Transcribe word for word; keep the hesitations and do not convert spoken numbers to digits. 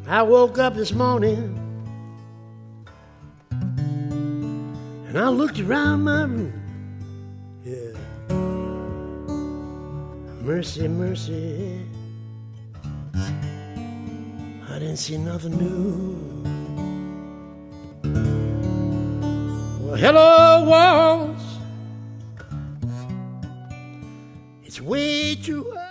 I woke up this morning and I looked around my room. Yeah. Mercy, mercy, I didn't see nothing new. Well, hello, walls. It's way too high.